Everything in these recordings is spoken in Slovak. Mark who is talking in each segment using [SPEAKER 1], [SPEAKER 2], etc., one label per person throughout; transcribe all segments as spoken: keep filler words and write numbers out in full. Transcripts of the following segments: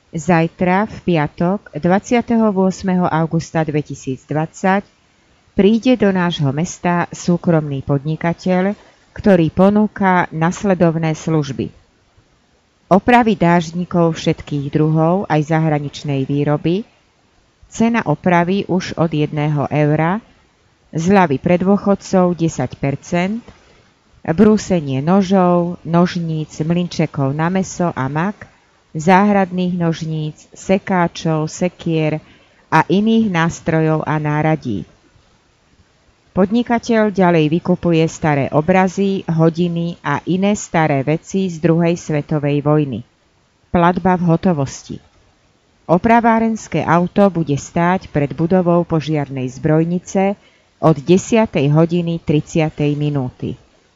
[SPEAKER 1] Zajtra, v piatok, dvadsiateho ôsmeho augusta dvetisícdvadsať, príde do nášho mesta súkromný podnikateľ, ktorý ponúka nasledovné služby. Opravy dáždnikov všetkých druhov aj zahraničnej výroby, cena opravy už od jedného eura, zľavy pre dôchodcov desať percent, brúsenie nožov, nožníc, mlynčekov na mäso a mak, záhradných nožníc, sekáčov, sekier a iných nástrojov a náradí. Podnikateľ ďalej vykupuje staré obrazy, hodiny a iné staré veci z druhej svetovej vojny. Platba v hotovosti. Opravárenské auto bude stáť pred budovou požiarnej zbrojnice od desiatej hodiny tridsiatej minúty.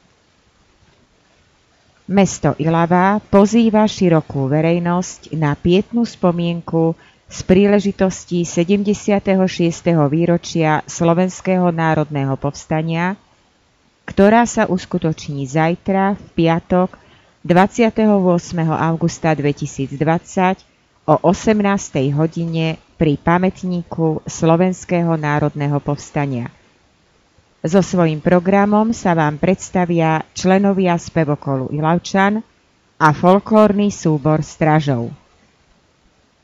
[SPEAKER 1] Mesto Ilava pozýva širokú verejnosť na pietnú spomienku z príležitosti sedemdesiateho šiesteho výročia Slovenského národného povstania, ktorá sa uskutoční zajtra, v piatok, dvadsiateho ôsmeho augusta dvetisícdvadsať o osemnástej hodine pri pamätníku Slovenského národného povstania. So svojím programom sa vám predstavia členovia spevokolu Ilavčan a folklórny súbor Stražov.